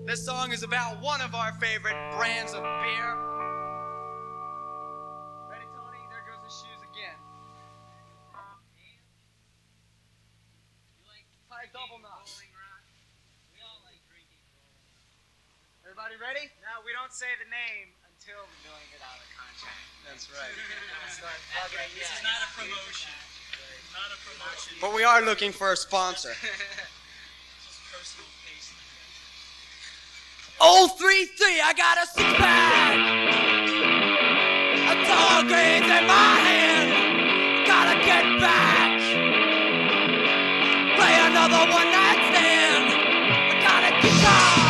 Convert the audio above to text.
This song is about one of our favorite brands of beer. Ready, Tony? There goes his shoes again. Hi, double knot. We all like drinking. Everybody ready? No, we don't say the name until we're doing it out of contract. That's right. This is not a promotion. Not a promotion. But we are looking for a sponsor. Just personal taste. Oh, 3-3, I got a six-pack. A tall grains in my hand. Gotta get back. Play another one-night stand. I got a guitar.